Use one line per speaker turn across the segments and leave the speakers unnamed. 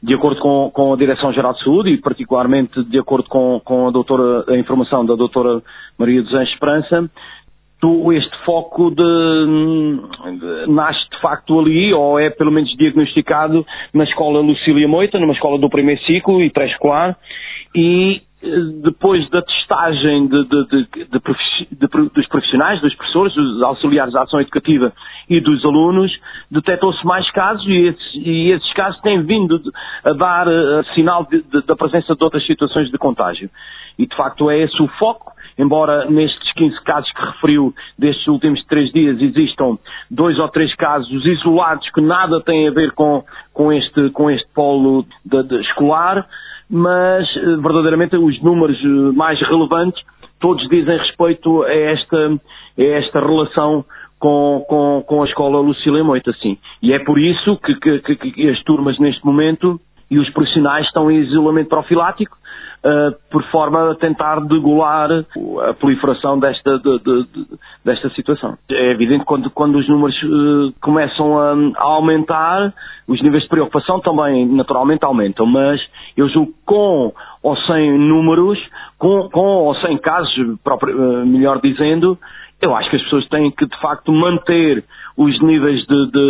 de acordo com a Direção-Geral de Saúde e particularmente de acordo com a informação da doutora Maria dos Anjos Esperança, este foco nasce de facto ali, ou é pelo menos diagnosticado na escola Lucília Moita, numa escola do primeiro ciclo e pré-escolar, e depois da testagem dos profissionais, dos professores, dos auxiliares de ação educativa e dos alunos, detectou-se mais casos e esses casos têm vindo a dar sinal da presença de outras situações de contágio. E de facto é esse o foco, embora nestes 15 casos que referiu destes últimos 3 dias existam 2 ou 3 casos isolados que nada têm a ver com este polo escolar, mas verdadeiramente os números mais relevantes todos dizem respeito a esta relação com a escola Lucília Moita, sim. E é por isso que as turmas neste momento e os profissionais estão em isolamento profilático, por forma a tentar degolar a proliferação desta situação. É evidente que quando os números começam a aumentar, os níveis de preocupação também naturalmente aumentam, mas eu julgo com ou sem números, com ou sem casos, melhor dizendo, eu acho que as pessoas têm que, de facto, manter os níveis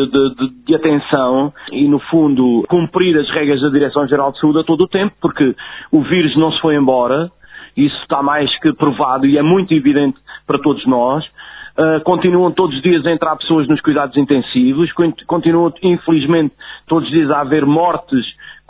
de atenção e, no fundo, cumprir as regras da Direção-Geral de Saúde a todo o tempo, porque o vírus não se foi embora, isso está mais que provado e é muito evidente para todos nós. Continuam todos os dias a entrar pessoas nos cuidados intensivos, continuam, infelizmente, todos os dias a haver mortes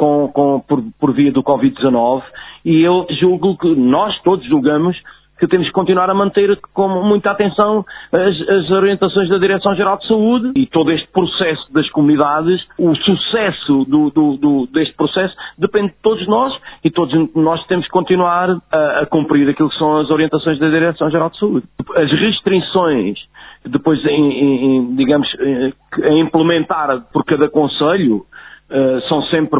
por via do Covid-19, e eu julgo que nós todos julgamos que temos que continuar a manter com muita atenção as orientações da Direção-Geral de Saúde e todo este processo das comunidades. O sucesso deste processo depende de todos nós e todos nós temos que continuar a cumprir aquilo que são as orientações da Direção-Geral de Saúde. As restrições, depois, digamos, a implementar por cada concelho, são sempre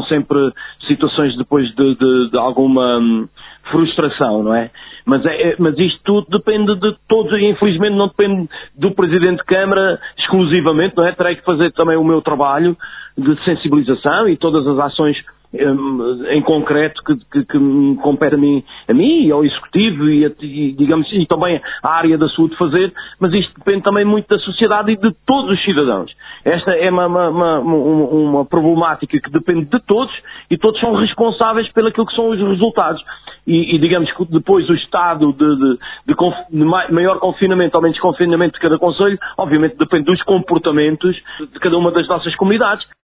situações depois de alguma frustração, não é? Mas isto tudo depende de todos, e infelizmente não depende do Presidente de Câmara exclusivamente, não é? Terei que fazer também o meu trabalho de sensibilização e todas as ações em concreto que me compete a mim e ao Executivo e também à área da saúde fazer, mas isto depende também muito da sociedade e de todos os cidadãos. Esta é uma problemática que depende de todos e todos são responsáveis pelo aquilo que são os resultados. E digamos que depois o estado de maior confinamento ou menos confinamento de cada concelho, obviamente depende dos comportamentos de cada uma das nossas comunidades.